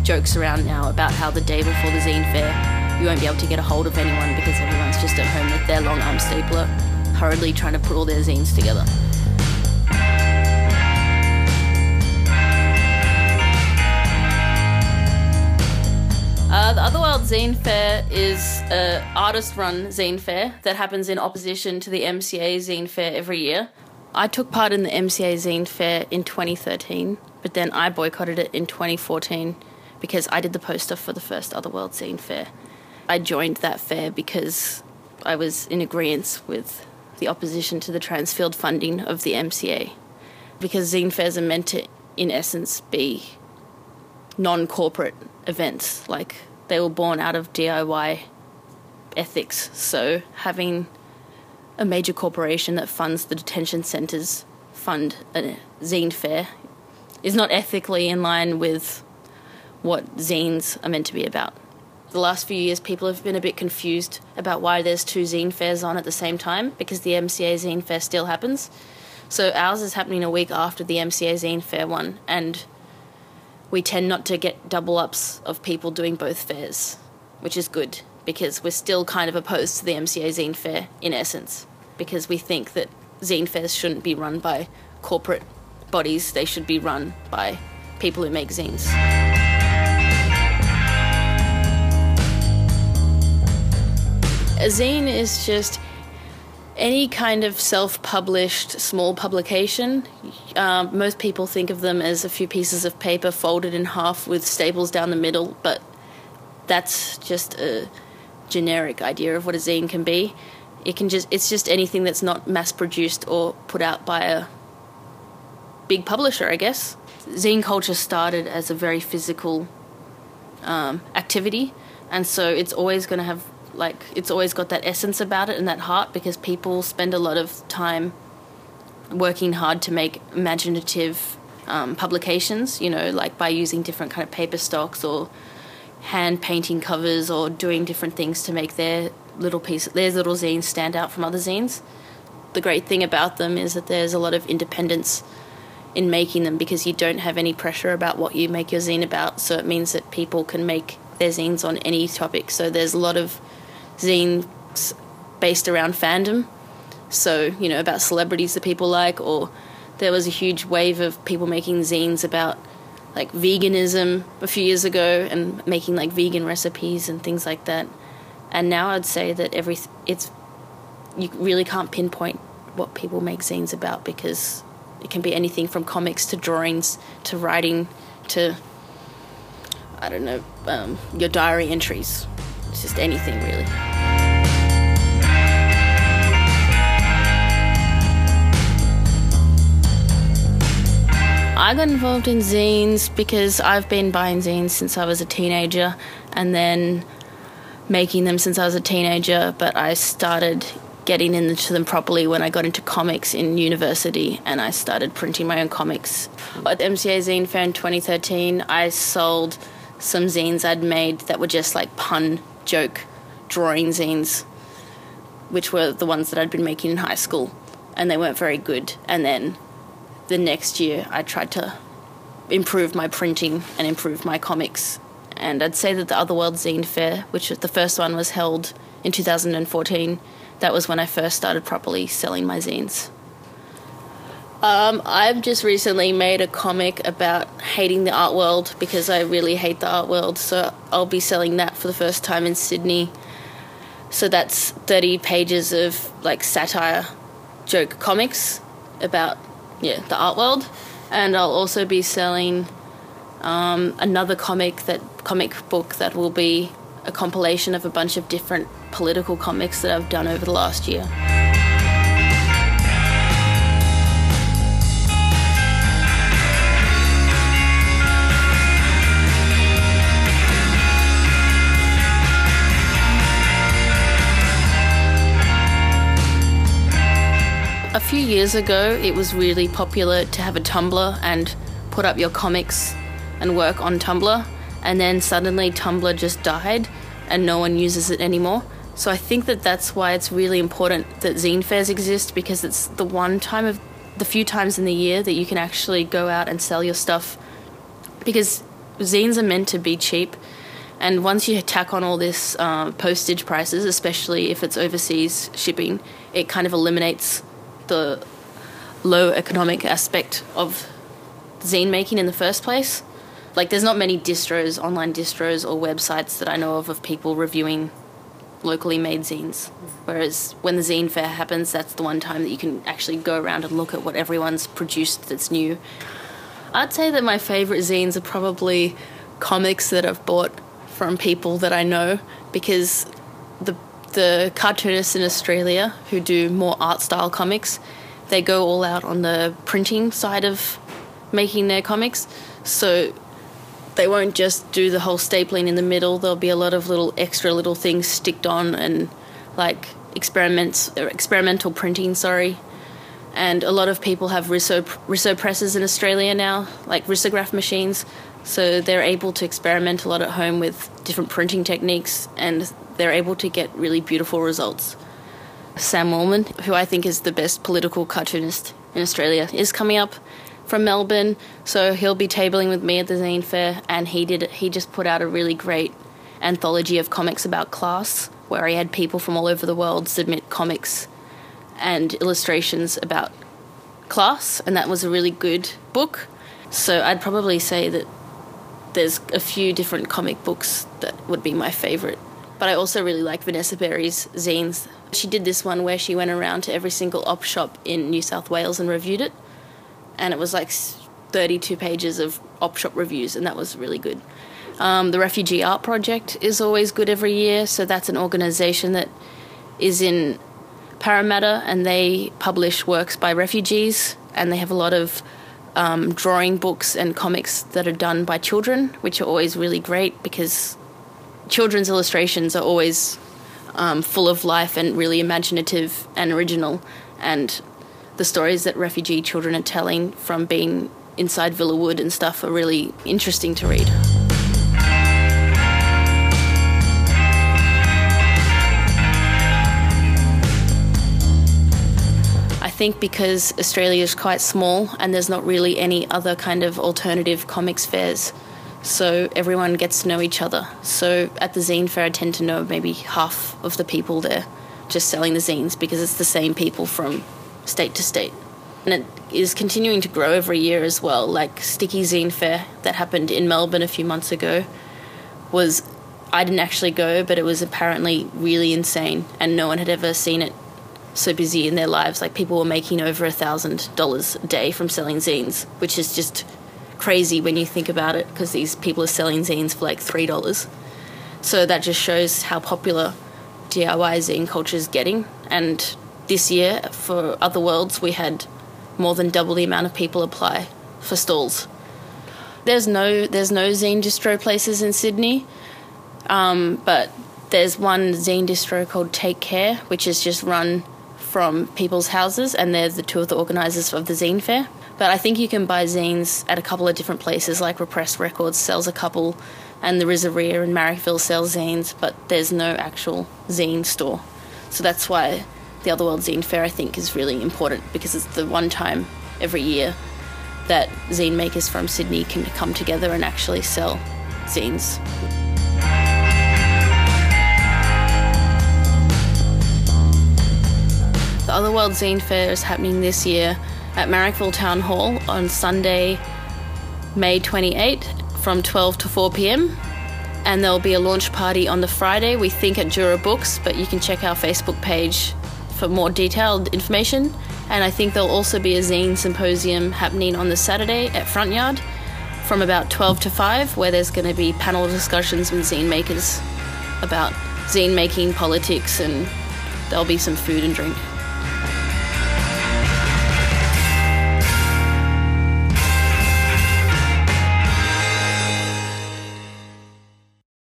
jokes around now about how the day before the zine fair, you won't be able to get a hold of anyone because everyone's just at home with their long arm stapler, hurriedly trying to put all their zines together. The Otherworld Zine Fair is an artist-run zine fair that happens in opposition to the MCA Zine Fair every year. I took part in the MCA Zine Fair in 2013, but then I boycotted it in 2014 because I did the poster for the first Otherworld Zine Fair. I joined that fair because I was in agreement with the opposition to the Transfield funding of the MCA, because zine fairs are meant to, in essence, be non-corporate events. Like, they were born out of DIY ethics, so having a major corporation that funds the detention centres fund a zine fair is not ethically in line with what zines are meant to be about. The last few years, people have been a bit confused about why there's two zine fairs on at the same time, because the MCA Zine Fair still happens. So ours is happening a week after the MCA Zine Fair one, and we tend not to get double-ups of people doing both fairs, which is good, because we're still kind of opposed to the MCA Zine Fair in essence, because we think that zine fairs shouldn't be run by corporate bodies, they should be run by people who make zines. A zine is just any kind of self-published small publication. Most people think of them as a few pieces of paper folded in half with staples down the middle, but that's just a generic idea of what a zine can be. It's just anything that's not mass-produced or put out by a big publisher, I guess. Zine culture started as a very physical activity, and so it's always going to have, it's always got that essence about it and that heart, because people spend a lot of time working hard to make imaginative publications, like by using different kind of paper stocks or hand painting covers or doing different things to make their little zines stand out from other zines. The great thing about them is that there's a lot of independence in making them, because you don't have any pressure about what you make your zine about, so it means that people can make their zines on any topic. So there's a lot of zines based around fandom, so about celebrities that people like, or there was a huge wave of people making zines about veganism a few years ago and making vegan recipes and things like that. And now I'd say that you really can't pinpoint what people make zines about, because it can be anything from comics to drawings to writing to your diary entries. It's just anything, really. I got involved in zines because I've been buying zines since I was a teenager and then making them since I was a teenager, but I started getting into them properly when I got into comics in university, and I started printing my own comics. At the MCA Zine Fair in 2013, I sold some zines I'd made that were just pun, joke, drawing zines, which were the ones that I'd been making in high school, and they weren't very good. And then the next year I tried to improve my printing and improve my comics. And I'd say that the Otherworld Zine Fair, which the first one was held in 2014, that was when I first started properly selling my zines. I've just recently made a comic about hating the art world, because I really hate the art world, so I'll be selling that for the first time in Sydney. So that's 30 pages of satire joke comics about the art world. And I'll also be selling another comic book that will be a compilation of a bunch of different political comics that I've done over the last year. A few years ago, it was really popular to have a Tumblr and put up your comics and work on Tumblr, and then suddenly Tumblr just died and no one uses it anymore. So I think that that's why it's really important that zine fairs exist, because it's the few times in the year that you can actually go out and sell your stuff. Because zines are meant to be cheap, and once you tack on all this postage prices, especially if it's overseas shipping, it kind of eliminates the low economic aspect of zine making in the first place. Like, there's not many distros, online distros or websites that I know of people reviewing locally made zines. Whereas when the zine fair happens, that's the one time that you can actually go around and look at what everyone's produced that's new. I'd say that my favourite zines are probably comics that I've bought from people that I know, because the cartoonists in Australia who do more art style comics, they go all out on the printing side of making their comics. So they won't just do the whole stapling in the middle. There'll be a lot of extra little things sticked on, and like experimental printing, and a lot of people have riso presses in Australia now, like risograph machines, so they're able to experiment a lot at home with different printing techniques, and they're able to get really beautiful results. Sam Wellman, who I think is the best political cartoonist in Australia, is coming up from Melbourne, so he'll be tabling with me at the Zine Fair, and he just put out a really great anthology of comics about class, where he had people from all over the world submit comics and illustrations about class, and that was a really good book. So I'd probably say that there's a few different comic books that would be my favourite. But I also really like Vanessa Berry's zines. She did this one where she went around to every single op shop in New South Wales and reviewed it, and it was like 32 pages of op shop reviews, and that was really good. The Refugee Art Project is always good every year, so that's an organisation that is in Parramatta, and they publish works by refugees, and they have a lot of drawing books and comics that are done by children, which are always really great, because children's illustrations are always full of life and really imaginative and original, and the stories that refugee children are telling from being inside Villawood and stuff are really interesting to read. I think because Australia is quite small and there's not really any other kind of alternative comics fairs, so everyone gets to know each other. So at the zine fair I tend to know maybe half of the people there just selling the zines, because it's the same people from state to state. And it is continuing to grow every year as well. Like Sticky Zine Fair that happened in Melbourne a few months ago I didn't actually go, but it was apparently really insane, and no one had ever seen it so busy in their lives. Like, people were making over $1,000 a day from selling zines, which is just crazy when you think about it, because these people are selling zines for like $3. So that just shows how popular DIY zine culture is getting. And this year for Other Worlds we had more than double the amount of people apply for stalls. There's no zine distro places in Sydney, but there's one zine distro called Take Care, which is just run from people's houses, and they're the two of the organisers of the zine fair. But I think you can buy zines at a couple of different places, like Repressed Records sells a couple, and the Rizaria in Marrickville sells zines, but there's no actual zine store. So that's why the Other World Zine Fair, I think, is really important, because it's the one time every year that zine makers from Sydney can come together and actually sell zines. The Other World Zine Fair is happening this year at Marrickville Town Hall on Sunday, May 28 from 12 to 4 p.m. And there'll be a launch party on the Friday, we think at Jura Books, but you can check our Facebook page for more detailed information. And I think there'll also be a zine symposium happening on the Saturday at Front Yard from about 12 to 5, where there's going to be panel discussions with zine makers about zine making, politics, and there'll be some food and drink.